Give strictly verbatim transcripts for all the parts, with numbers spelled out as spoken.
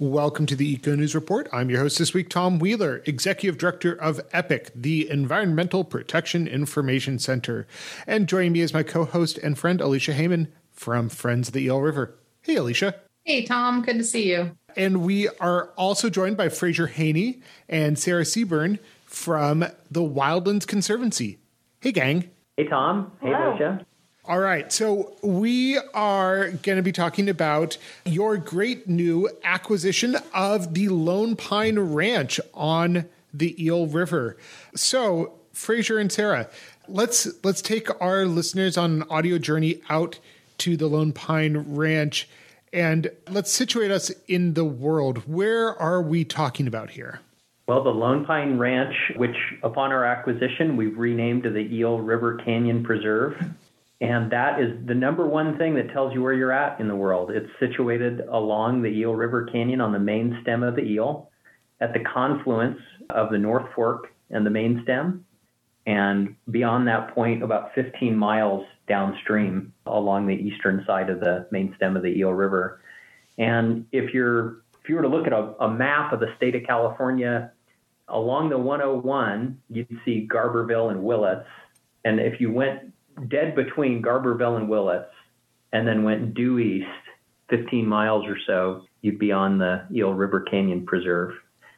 Welcome to the Eco News Report. I'm your host this week, Tom Wheeler, Executive Director of EPIC, the Environmental Protection Information Center. And joining me is my co-host and friend, Alicia Heyman from Friends of the Eel River. Hey, Alicia. Hey, Tom. Good to see you. And we are also joined by Fraser Haney and Sarah Seaburn from the Wildlands Conservancy. Hey, gang. Hey, Tom. Hey, Hello. Alicia. All right, so we are going to be talking about your great new acquisition of the Lone Pine Ranch on the Eel River. So, Fraser and Sarah, let's let's take our listeners on an audio journey out to the Lone Pine Ranch, and let's situate us in the world. Where are we talking about here? Well, the Lone Pine Ranch, which upon our acquisition, we've renamed to the Eel River Canyon Preserve. And that is the number one thing that tells you where you're at in the world. It's situated along the Eel River Canyon on the main stem of the Eel, at the confluence of the North Fork and the main stem, and beyond that point, about fifteen miles downstream along the eastern side of the main stem of the Eel River. And if you're if you were to look at a, a map of the state of California, along the one oh one, you'd see Garberville and Willits. And if you went dead between Garberville and Willits, and then went due east fifteen miles or so, you'd be on the Eel River Canyon Preserve.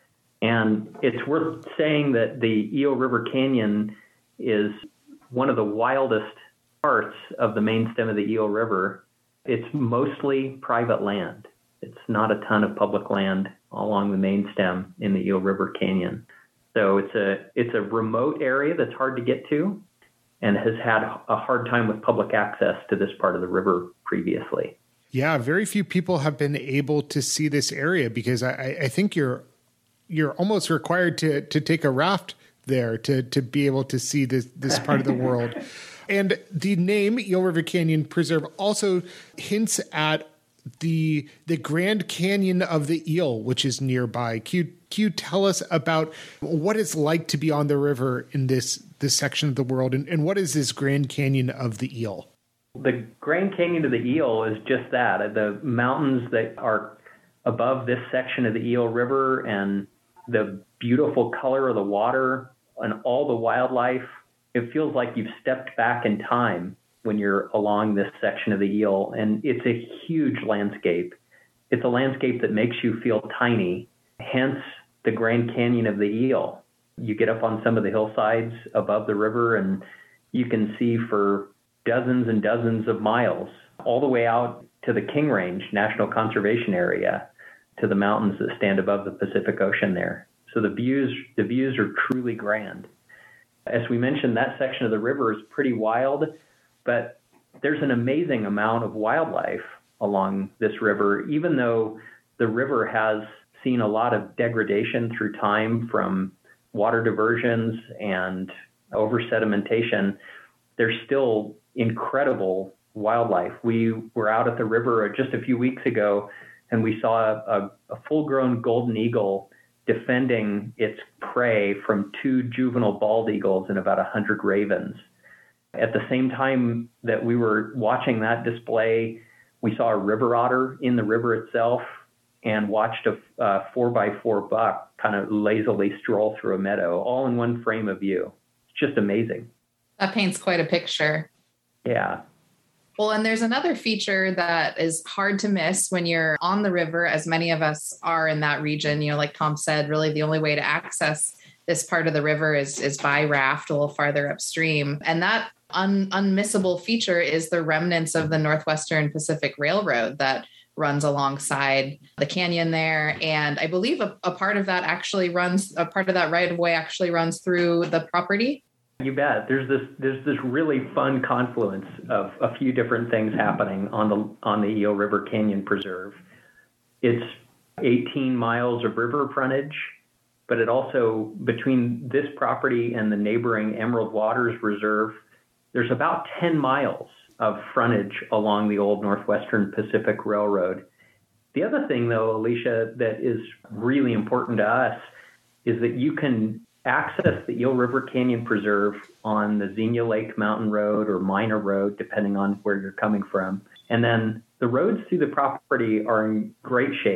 And it's worth saying that the Eel River Canyon is one of the wildest parts of the main stem of the Eel River. It's mostly private land. It's not a ton of public land along the main stem in the Eel River Canyon. So it's a it's a remote area that's hard to get to, and has had a hard time with public access to this part of the river previously. Yeah, very few people have been able to see this area because I, I think you're you're almost required to to take a raft there to to be able to see this this part of the world. And the name Eel River Canyon Preserve also hints at the the Grand Canyon of the Eel, which is nearby. Can you, can you tell us about what it's like to be on the river in this this section of the world, and, and what is this Grand Canyon of the Eel? The Grand Canyon of the Eel is just that, the mountains that are above this section of the Eel River, and the beautiful color of the water and all the wildlife. It feels like you've stepped back in time when you're along this section of the Eel, and it's a huge landscape. It's a landscape that makes you feel tiny, hence the Grand Canyon of the Eel. You get up on some of the hillsides above the river, and you can see for dozens and dozens of miles, all the way out to the King Range National Conservation Area, to the mountains that stand above the Pacific Ocean there. So the views, the views are truly grand. As we mentioned, that section of the river is pretty wild, but there's an amazing amount of wildlife along this river, even though the river has seen a lot of degradation through time from water diversions and over sedimentation. There's still incredible wildlife. We were out at the river just a few weeks ago, and we saw a, a full-grown golden eagle defending its prey from two juvenile bald eagles and about one hundred ravens. At the same time that we were watching that display, we saw a river otter in the river itself and watched a uh, four by four buck kind of lazily stroll through a meadow, all in one frame of view. It's just amazing. That paints quite a picture. Yeah. Well, and there's another feature that is hard to miss when you're on the river, as many of us are in that region. You know, like Tom said, really the only way to access this part of the river is, is by raft a little farther upstream. And that un, unmissable feature is the remnants of the Northwestern Pacific Railroad that runs alongside the canyon there. And I believe a, a part of that actually runs, a part of that right of way actually runs through the property. You bet. There's this there's this really fun confluence of a few different things happening on the on the Eel River Canyon Preserve. It's eighteen miles of river frontage, but it also, between this property and the neighboring Emerald Waters Reserve, there's about ten miles of frontage along the old Northwestern Pacific Railroad. The other thing, though, Alicia, that is really important to us is that you can access the Eel River Canyon Preserve on the Xenia Lake Mountain Road or Minor Road, depending on where you're coming from. And then the roads through the property are in great shape.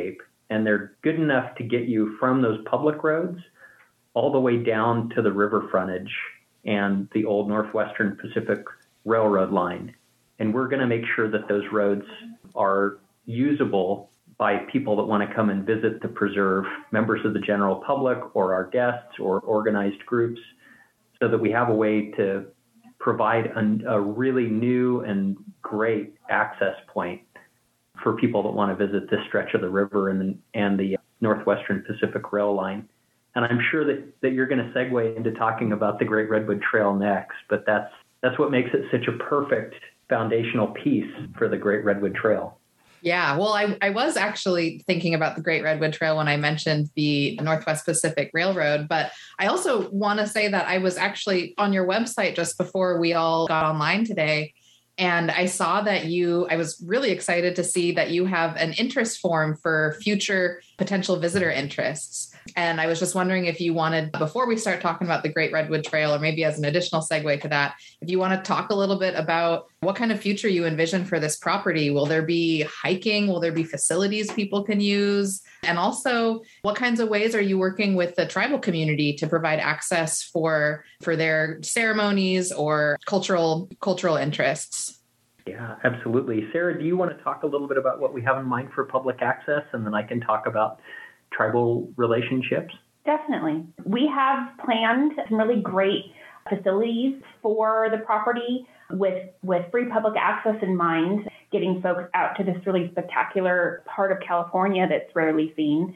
and they're good enough to get you from those public roads all the way down to the river frontage and the old Northwestern Pacific Railroad line. And we're going to make sure that those roads are usable by people that want to come and visit the preserve, members of the general public or our guests or organized groups, so that we have a way to provide a, a really new and great access point for people that want to visit this stretch of the river and, and the Northwestern Pacific Rail line. And I'm sure that, that you're going to segue into talking about the Great Redwood Trail next, but that's that's what makes it such a perfect foundational piece for the Great Redwood Trail. Yeah, well, I, I was actually thinking about the Great Redwood Trail when I mentioned the Northwest Pacific Railroad, but I also want to say that I was actually on your website just before we all got online today. And I saw that you, I was really excited to see that you have an interest form for future potential visitor interests. And I was just wondering if you wanted, before we start talking about the Great Redwood Trail, or maybe as an additional segue to that, if you want to talk a little bit about what kind of future you envision for this property. Will there be hiking? Will there be facilities people can use? And also, what kinds of ways are you working with the tribal community to provide access for, for their ceremonies or cultural, cultural interests? Yeah, absolutely. Sarah, do you want to talk a little bit about what we have in mind for public access, and then I can talk about tribal relationships? Definitely. We have planned some really great facilities for the property with, with free public access in mind, getting folks out to this really spectacular part of California that's rarely seen.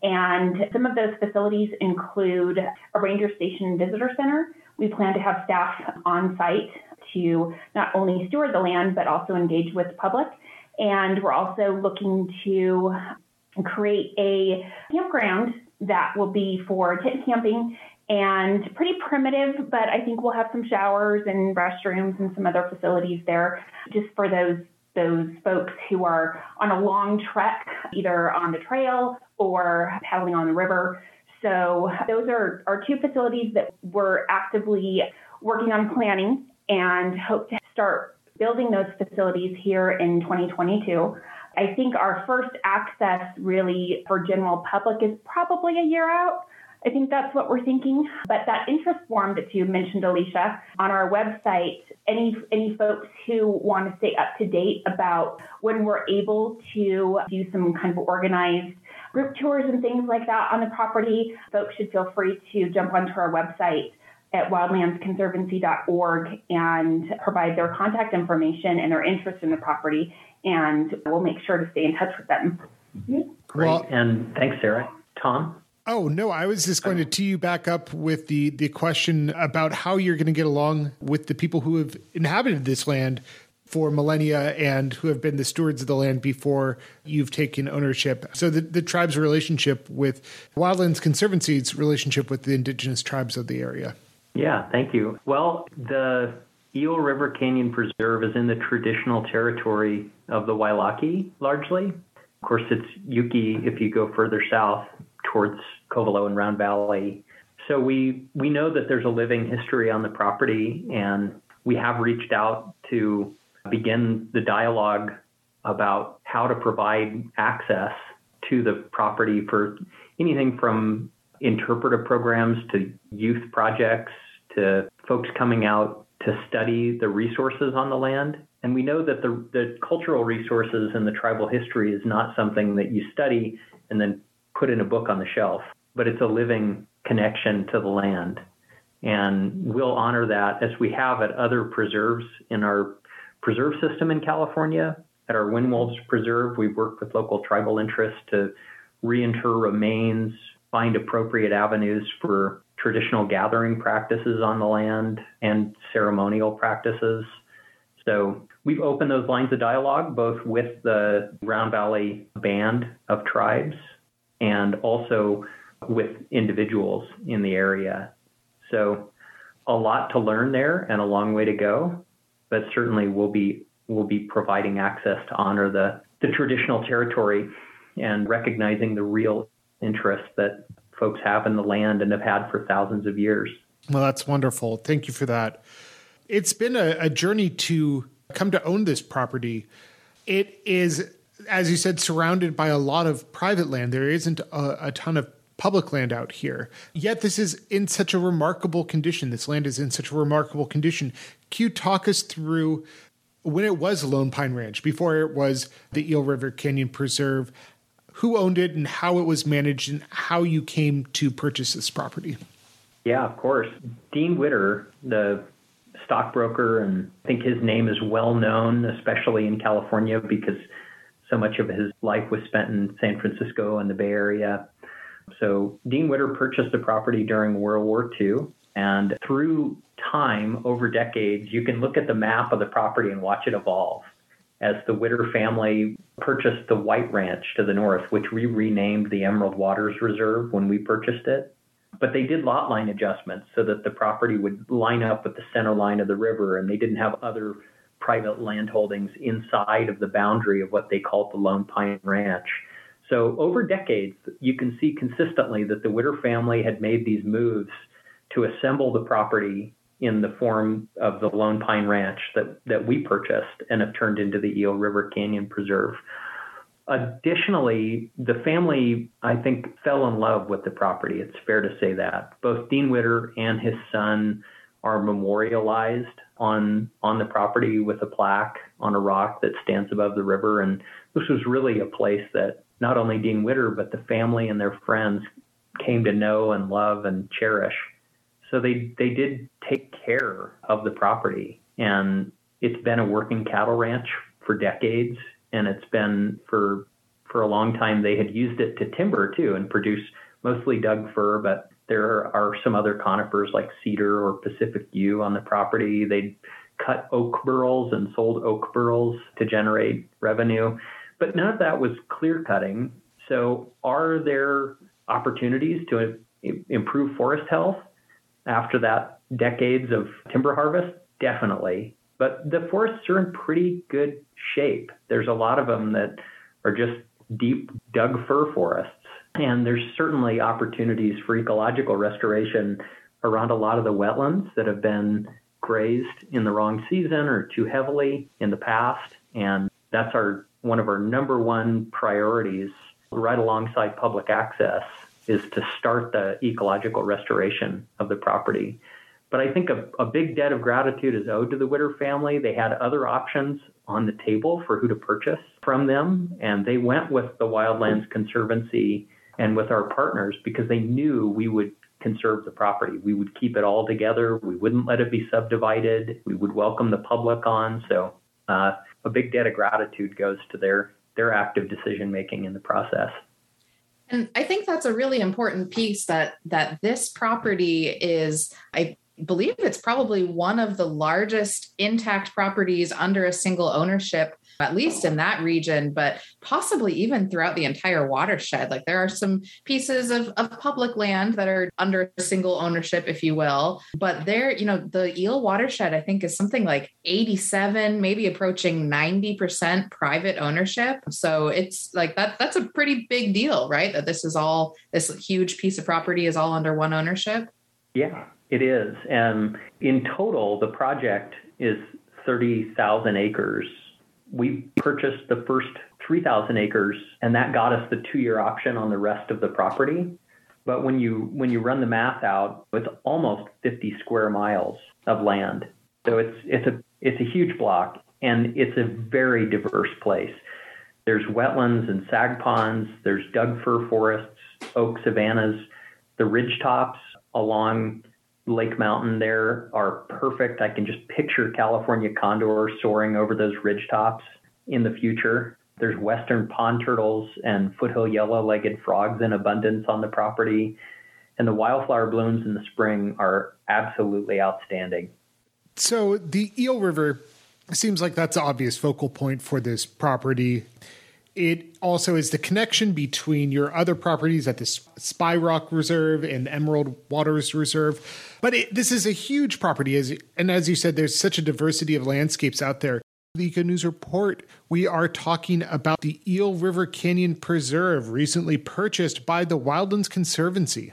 And some of those facilities include a ranger station visitor center. We plan to have staff on site to not only steward the land, but also engage with the public. And we're also looking to create a campground that will be for tent camping and pretty primitive, but I think we'll have some showers and restrooms and some other facilities there just for those those folks who are on a long trek, either on the trail or paddling on the river. So those are, are two facilities that we're actively working on planning and hope to start building those facilities here in twenty twenty-two. I think our first access really for general public is probably a year out. I think that's what we're thinking. But that interest form that you mentioned, Alicia, on our website, any any folks who want to stay up to date about when we're able to do some kind of organized group tours and things like that on the property, folks should feel free to jump onto our website at wildlands conservancy dot org and provide their contact information and their interest in the property, and we'll make sure to stay in touch with them. Great. Well, and thanks, Sarah. Tom? Oh, no, I was just going to tee you back up with the, the question about how you're going to get along with the people who have inhabited this land for millennia and who have been the stewards of the land before you've taken ownership. So the, the tribe's relationship with Wildlands Conservancy's relationship with the indigenous tribes of the area. Yeah, thank you. Well, the Eel River Canyon Preserve is in the traditional territory of the Wailaki, largely. Of course, it's Yuki if you go further south towards Covelo and Round Valley. So we, we know that there's a living history on the property, and we have reached out to begin the dialogue about how to provide access to the property for anything from interpretive programs to youth projects to folks coming out to study the resources on the land. And we know that the, the cultural resources and the tribal history is not something that you study and then put in a book on the shelf, but it's a living connection to the land. And we'll honor that as we have at other preserves in our preserve system in California. At our Wind Wolves Preserve, we've worked with local tribal interests to reinter remains, find appropriate avenues for traditional gathering practices on the land and ceremonial practices. So we've opened those lines of dialogue, both with the Round Valley Band of Tribes and also with individuals in the area. So a lot to learn there and a long way to go, but certainly we'll be we'll be providing access to honor the, the traditional territory and recognizing the real interest that folks have in the land and have had for thousands of years. Well, that's wonderful. Thank you for that. It's been a, a journey to come to own this property. It is as you said, surrounded by a lot of private land. There isn't a, a ton of public land out here. Yet this is in such a remarkable condition. This land is in such a remarkable condition. Can you talk us through when it was Lone Pine Ranch, before it was the Eel River Canyon Preserve, who owned it and how it was managed and how you came to purchase this property? Yeah, of course. Dean Witter, the stockbroker, and I think his name is well known, especially in California, because so much of his life was spent in San Francisco and the Bay Area. So Dean Witter purchased the property during World War Two. And through time, over decades, you can look at the map of the property and watch it evolve as the Witter family purchased the White Ranch to the north, which we renamed the Emerald Waters Reserve when we purchased it. But they did lot line adjustments so that the property would line up with the center line of the river, and they didn't have other private land holdings inside of the boundary of what they called the Lone Pine Ranch. So over decades, you can see consistently that the Witter family had made these moves to assemble the property in the form of the Lone Pine Ranch that, that we purchased and have turned into the Eel River Canyon Preserve. Additionally, the family, I think, fell in love with the property. It's fair to say that. Both Dean Witter and his son are memorialized on, on the property with a plaque on a rock that stands above the river. And this was really a place that not only Dean Witter, but the family and their friends came to know and love and cherish. So they, they did take care of the property. And it's been a working cattle ranch for decades. And it's been for for a long time, they had used it to timber too and produce mostly Doug fir, but there are some other conifers like cedar or Pacific yew on the property. They'd cut oak burls and sold oak burls to generate revenue. But none of that was clear cutting. So are there opportunities to improve forest health after that decades of timber harvest? Definitely. But the forests are in pretty good shape. There's a lot of them that are just deep Doug fir forests. And there's certainly opportunities for ecological restoration around a lot of the wetlands that have been grazed in the wrong season or too heavily in the past. And that's our one of our number one priorities, right alongside public access, is to start the ecological restoration of the property. But I think a, a big debt of gratitude is owed to the Witter family. They had other options on the table for who to purchase from them, and they went with the Wildlands Conservancy and with our partners because they knew we would conserve the property. We would keep it all together. We wouldn't let it be subdivided. We would welcome the public on. So uh, a big debt of gratitude goes to their, their active decision-making in the process. And I think that's a really important piece that that this property is, I believe it's probably one of the largest intact properties under a single ownership, at least in that region, but possibly even throughout the entire watershed. Like there are some pieces of, of public land that are under a single ownership, if you will, but there, you know, the Eel watershed, I think is something like eighty-seven, maybe approaching ninety percent private ownership. So it's like that, that's a pretty big deal, right? That this is all, this huge piece of property is all under one ownership. Yeah. It is. And in total, the project is thirty thousand acres. We purchased the first three thousand acres, and that got us the two-year option on the rest of the property. But when you when you run the math out, it's almost fifty square miles of land. So it's it's a it's a huge block, and it's a very diverse place. There's wetlands and sag ponds. There's Doug fir forests, oak savannas. The ridge tops along Lake Mountain there are perfect. I can just picture California condor soaring over those ridge tops in the future. There's western pond turtles and foothill yellow-legged frogs in abundance on the property. And the wildflower blooms in the spring are absolutely outstanding. So the Eel River seems like that's the obvious focal point for this property. It also is the connection between your other properties at the Spy Rock Reserve and the Emerald Waters Reserve. But it, this is a huge property. As, and as you said, there's such a diversity of landscapes out there. The Eco News Report, we are talking about the Eel River Canyon Preserve, recently purchased by the Wildlands Conservancy.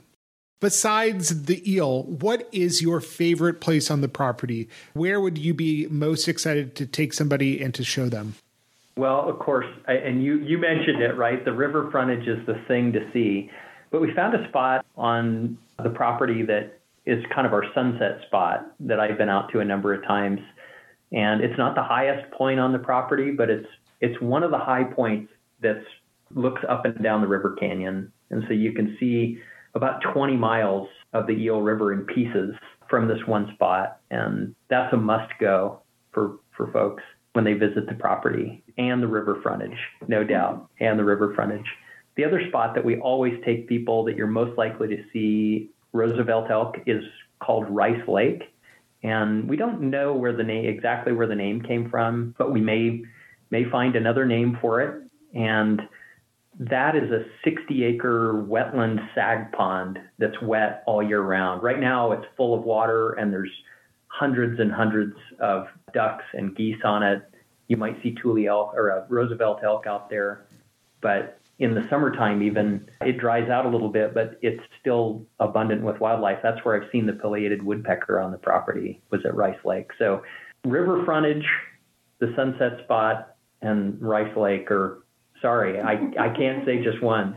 Besides the eel, what is your favorite place on the property? Where would you be most excited to take somebody and to show them? Well, of course, I, and you, you mentioned it, right? The river frontage is the thing to see. But we found a spot on the property that is kind of our sunset spot that I've been out to a number of times. And it's not the highest point on the property, but it's it's one of the high points that looks up and down the river canyon. And so you can see about twenty miles of the Eel River in pieces from this one spot. And that's a must go for, for folks when they visit the property, and the river frontage, no doubt, and the river frontage. The other spot that we always take people that you're most likely to see Roosevelt elk is called Rice Lake. And we don't know where the name, exactly where the name came from, but we may, may find another name for it. And that is a sixty acre wetland sag pond that's wet all year round. Right now it's full of water and there's hundreds and hundreds of ducks and geese on it. You might see Tule elk or a Roosevelt elk out there, but in the summertime even, it dries out a little bit, but it's still abundant with wildlife. That's where I've seen the pileated woodpecker on the property, was at Rice Lake. So river frontage, the sunset spot, and Rice Lake are, sorry, I, I can't say just one.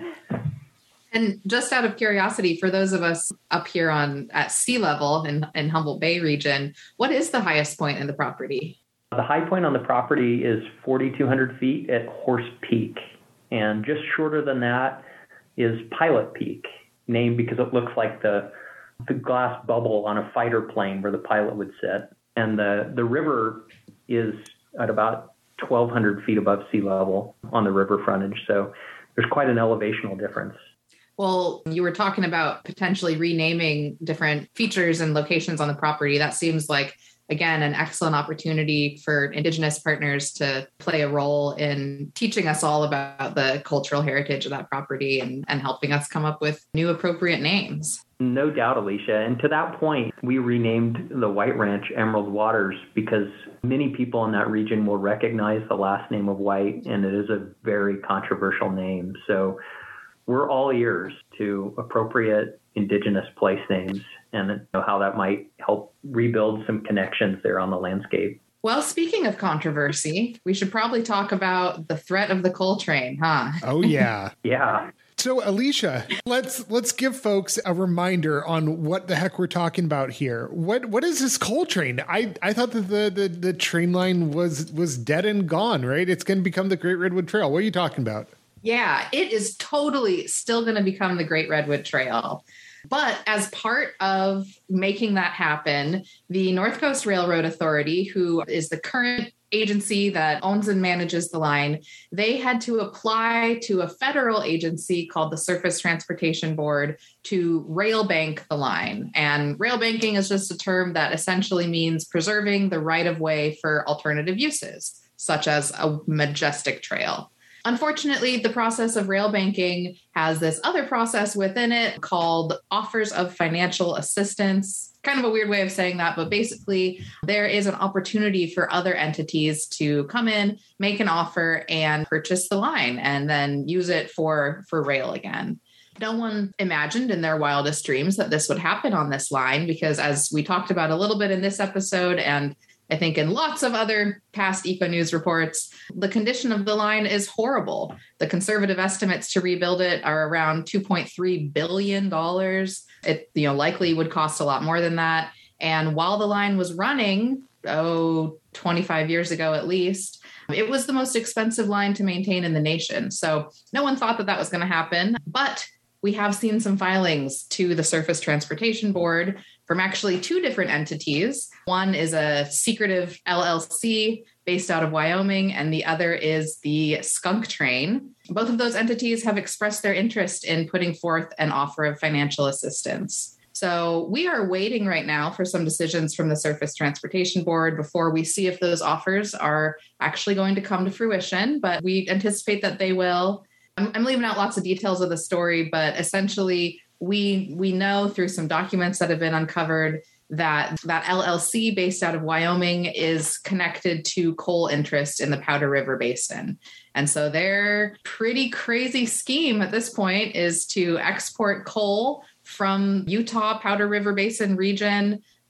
And just out of curiosity, for those of us up here on at sea level in, in Humboldt Bay region, what is the highest point in the property? The high point on the property is forty-two hundred feet at Horse Peak. And just shorter than that is Pilot Peak, named because it looks like the, the glass bubble on a fighter plane where the pilot would sit. And the, the river is at about twelve hundred feet above sea level on the river frontage. So there's quite an elevational difference. Well, you were talking about potentially renaming different features and locations on the property. That seems like, again, an excellent opportunity for Indigenous partners to play a role in teaching us all about the cultural heritage of that property and, and helping us come up with new appropriate names. No doubt, Alicia. And to that point, we renamed the White Ranch Emerald Waters because many people in that region will recognize the last name of White, and it is a very controversial name. So we're all ears to appropriate Indigenous place names and how that might help rebuild some connections there on the landscape. Well, speaking of controversy, we should probably talk about the threat of the coal train, huh? Oh, yeah. Yeah. So, Alicia, let's let's give folks a reminder on what the heck we're talking about here. What what is this coal train? I, I thought that the, the, the train line was was dead and gone, right? It's going to become the Great Redwood Trail. What are you talking about? Yeah, it is totally still going to become the Great Redwood Trail. But as part of making that happen, the North Coast Railroad Authority, who is the current agency that owns and manages the line, they had to apply to a federal agency called the Surface Transportation Board to rail bank the line. And rail banking is just a term that essentially means preserving the right of way for alternative uses, such as a majestic trail. Unfortunately, the process of rail banking has this other process within it called offers of financial assistance. Kind of a weird way of saying that, but basically there is an opportunity for other entities to come in, make an offer, and purchase the line and then use it for, for rail again. No one imagined in their wildest dreams that this would happen on this line because, as we talked about a little bit in this episode, and I think in lots of other past Eco News reports, the condition of the line is horrible. The conservative estimates to rebuild it are around two point three billion dollars. It, you know, likely would cost a lot more than that. And while the line was running, oh, twenty-five years ago at least, it was the most expensive line to maintain in the nation. So no one thought that that was going to happen. But we have seen some filings to the Surface Transportation Board from actually two different entities. One is a secretive L L C based out of Wyoming, and the other is the Skunk Train. Both of those entities have expressed their interest in putting forth an offer of financial assistance. So we are waiting right now for some decisions from the Surface Transportation Board before we see if those offers are actually going to come to fruition, but we anticipate that they will. I'm, I'm leaving out lots of details of the story, but essentially we we know through some documents that have been uncovered that that L L C based out of Wyoming is connected to coal interest in the Powder River Basin. And so their pretty crazy scheme at this point is to export coal from Utah Powder River Basin region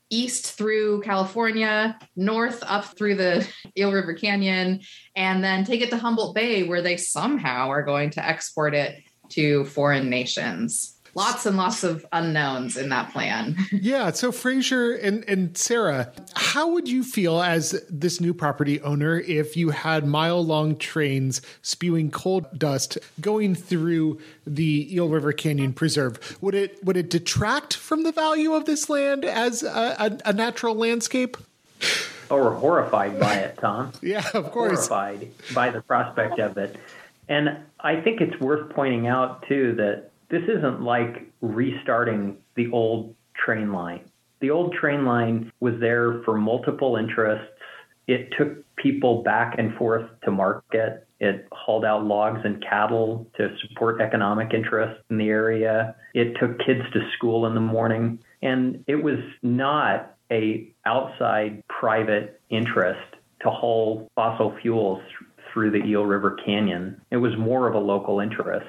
east through California, north up through the Eel River Canyon, and then take it to Humboldt Bay, where they somehow are going to export it to foreign nations. Lots and lots of unknowns in that plan. Yeah. So Fraser and, and Sarah, how would you feel as this new property owner if you had mile long trains spewing coal dust going through the Eel River Canyon Preserve? Would it would it detract from the value of this land as a, a, a natural landscape? Oh, we're horrified by it, Tom. Yeah, of course. Horrified by the prospect of it. And I think it's worth pointing out, too, that this isn't like restarting the old train line. The old train line was there for multiple interests. It took people back and forth to market. It hauled out logs and cattle to support economic interests in the area. It took kids to school in the morning. And it was not a outside private interest to haul fossil fuels through the Eel River Canyon. It was more of a local interest.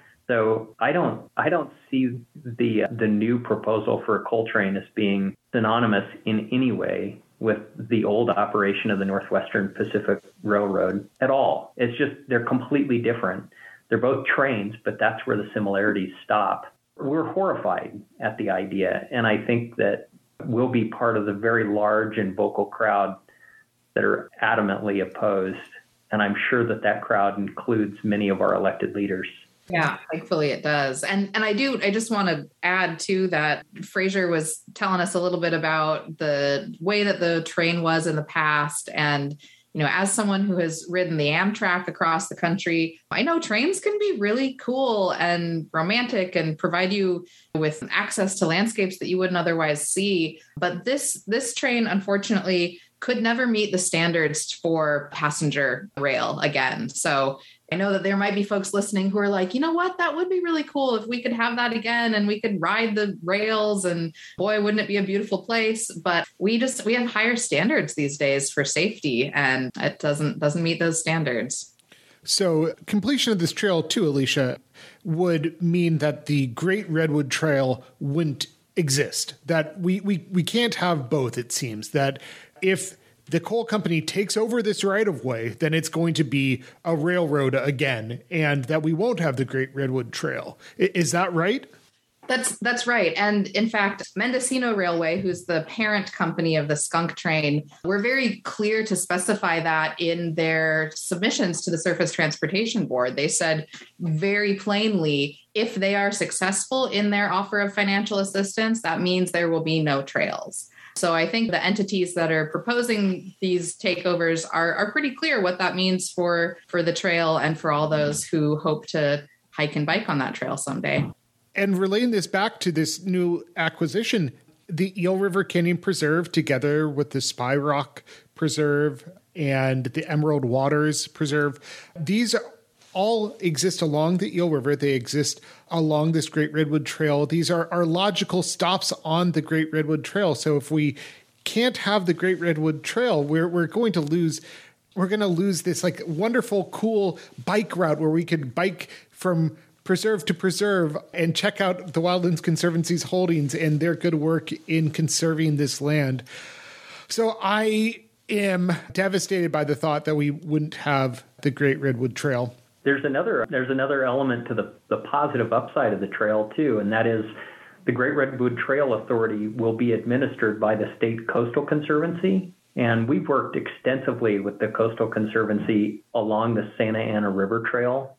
So I don't I don't see the the new proposal for a coal train as being synonymous in any way with the old operation of the Northwestern Pacific Railroad at all. It's just they're completely different. They're both trains, but that's where the similarities stop. We're horrified at the idea, and I think that we'll be part of the very large and vocal crowd that are adamantly opposed. And I'm sure that that crowd includes many of our elected leaders. Yeah, thankfully it does. And and I do, I just want to add too that Fraser was telling us a little bit about the way that the train was in the past. And, you know, as someone who has ridden the Amtrak across the country, I know trains can be really cool and romantic and provide you with access to landscapes that you wouldn't otherwise see. But this this train, unfortunately, could never meet the standards for passenger rail again. So I know that there might be folks listening who are like, you know what, that would be really cool if we could have that again and we could ride the rails, and boy, wouldn't it be a beautiful place? But we just, we have higher standards these days for safety, and it doesn't, doesn't meet those standards. So completion of this trail too, Alicia, would mean that the Great Redwood Trail wouldn't exist, that we, we, we can't have both. It seems that if the coal company takes over this right of way, then it's going to be a railroad again, and that we won't have the Great Redwood Trail. Is that right? That's that's right. And in fact, Mendocino Railway, who's the parent company of the skunk train, were very clear to specify that in their submissions to the Surface Transportation Board. They said very plainly, if they are successful in their offer of financial assistance, that means there will be no trails. So I think the entities that are proposing these takeovers are, are pretty clear what that means for, for the trail and for all those who hope to hike and bike on that trail someday. And relating this back to this new acquisition, the Eel River Canyon Preserve, together with the Spy Rock Preserve and the Emerald Waters Preserve, these all exist along the Eel River. They exist along this Great Redwood Trail. These are, are logical stops on the Great Redwood Trail. So if we can't have the Great Redwood Trail, we're we're going to lose we're going to lose this like wonderful, cool bike route where we could bike from preserve to preserve and check out the Wildlands Conservancy's holdings and their good work in conserving this land. So I am devastated by the thought that we wouldn't have the Great Redwood Trail. There's another there's another element to the, the positive upside of the trail, too, and that is the Great Redwood Trail Authority will be administered by the State Coastal Conservancy. And we've worked extensively with the Coastal Conservancy along the Santa Ana River Trail.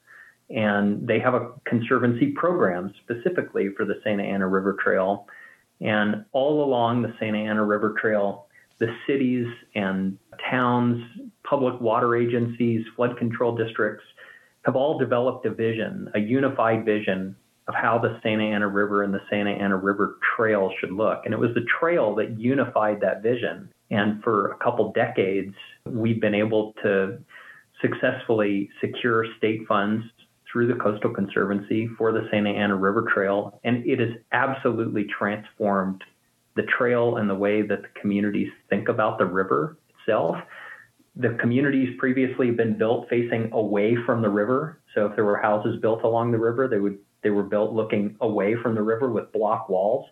And they have a conservancy program specifically for the Santa Ana River Trail. And all along the Santa Ana River Trail, the cities and towns, public water agencies, flood control districts have all developed a vision, a unified vision of how the Santa Ana River and the Santa Ana River Trail should look. And it was the trail that unified that vision. And for a couple decades, we've been able to successfully secure state funds through the Coastal Conservancy for the Santa Ana River Trail. And it has absolutely transformed the trail and the way that the communities think about the river itself. The communities previously had been built facing away from the river. So if there were houses built along the river, they would they were built looking away from the river with block walls.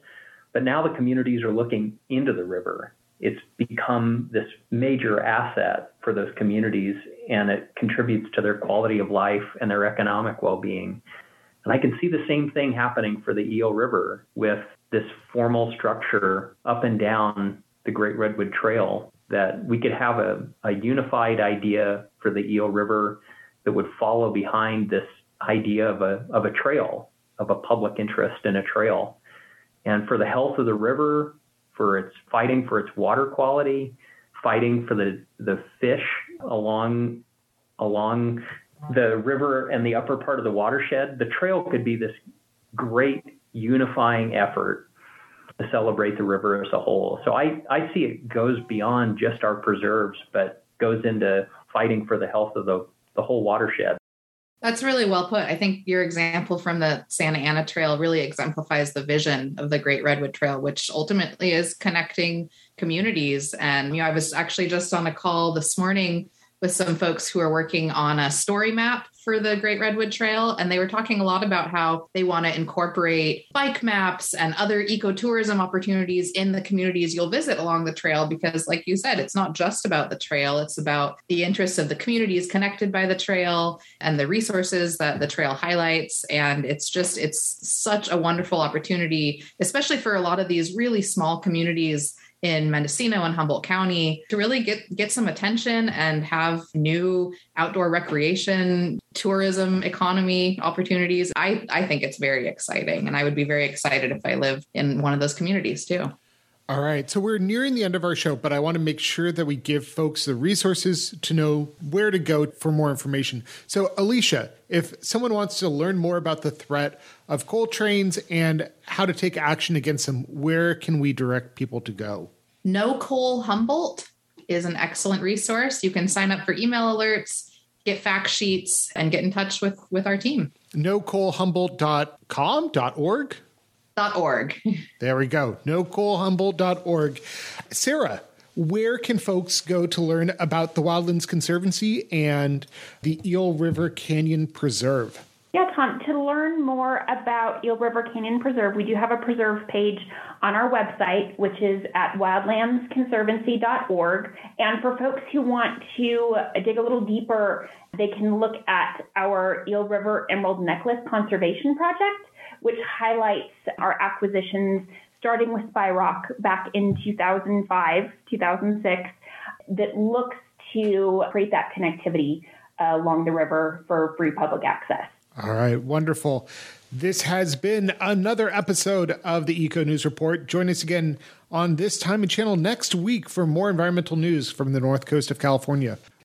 But now the communities are looking into the river. It's become this major asset for those communities, and it contributes to their quality of life and their economic well-being. And I can see the same thing happening for the Eel River with this formal structure up and down the Great Redwood Trail, that we could have a, a unified idea for the Eel River that would follow behind this idea of a, of a trail, of a public interest in a trail. And for the health of the river, for its fighting for its water quality, fighting for the, the fish along, along the river and the upper part of the watershed, the trail could be this great unifying effort to celebrate the river as a whole. So I, I see it goes beyond just our preserves, but goes into fighting for the health of the, the whole watershed. That's really well put. I think your example from the Santa Ana Trail really exemplifies the vision of the Great Redwood Trail, which ultimately is connecting communities. And, you know, I was actually just on a call this morning with some folks who are working on a story map for the Great Redwood Trail. And they were talking a lot about how they want to incorporate bike maps and other ecotourism opportunities in the communities you'll visit along the trail. Because like you said, it's not just about the trail. It's about the interests of the communities connected by the trail and the resources that the trail highlights. And it's just, it's such a wonderful opportunity, especially for a lot of these really small communities in Mendocino and Humboldt County, to really get, get some attention and have new outdoor recreation, tourism, economy opportunities. I, I think it's very exciting. And I would be very excited if I lived in one of those communities too. All right. So we're nearing the end of our show, but I want to make sure that we give folks the resources to know where to go for more information. So Alicia, if someone wants to learn more about the threat of coal trains and how to take action against them, where can we direct people to go? No Coal Humboldt is an excellent resource. You can sign up for email alerts, get fact sheets, and get in touch with, with our team. no coal humboldt dot com, .org? .org. There we go. no coal humboldt dot org. Sarah, where can folks go to learn about the Wildlands Conservancy and the Eel River Canyon Preserve? Yeah, Tom, to learn more about Eel River Canyon Preserve, we do have a preserve page on our website, which is at wildlands conservancy dot org. And for folks who want to dig a little deeper, they can look at our Eel River Emerald Necklace Conservation Project, which highlights our acquisitions starting with Spy Rock back in two thousand five, two thousand six, that looks to create that connectivity uh, along the river for free public access. All right, wonderful. This has been another episode of the Eco News Report. Join us again on this time and channel next week for more environmental news from the North Coast of California.